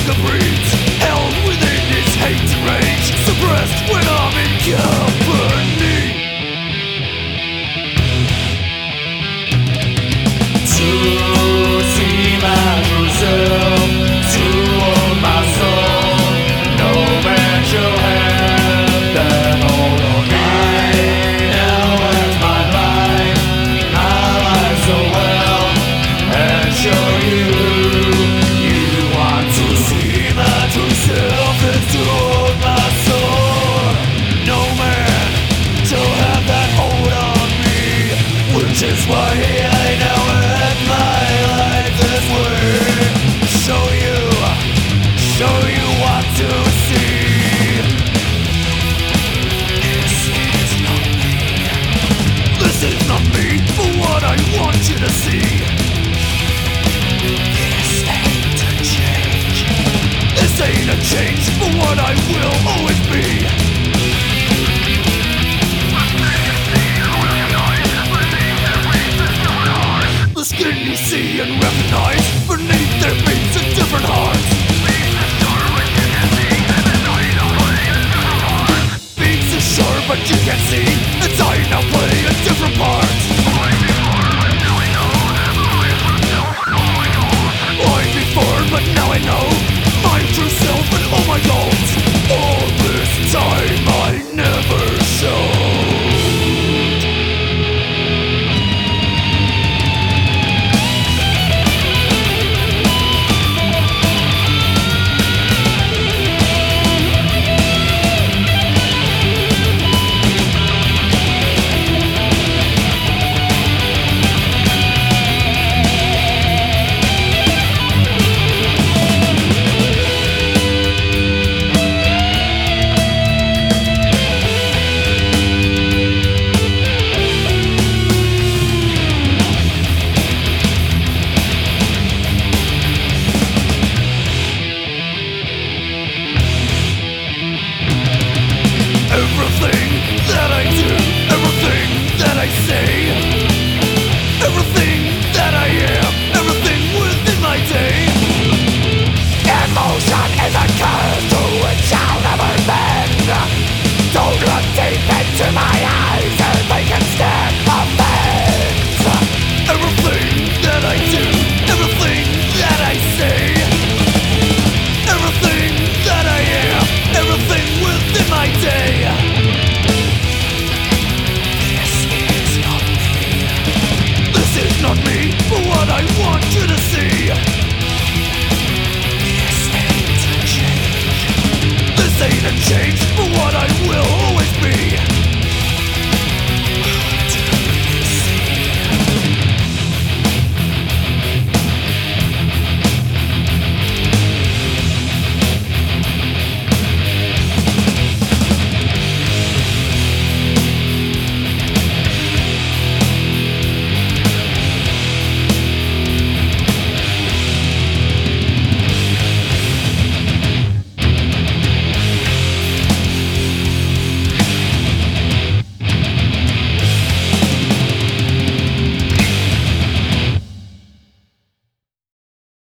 hunger breeds. Hell within is hate and rage, suppressed when I'm in company. To see my true self, to own my soul, no man shall have that hold on me. Now as my life, I lie so well, and show you you want to see my true self is to own my soul. No man shall have that hold on me, which is why I now end my life this way. Show you what to see. This is not me for what I want you to see. This ain't a change. This ain't a change for what I will always be. The skin you see and recognize, beneath their beats a different heart. Beats are sharp but you can't see, it's I now play a different part.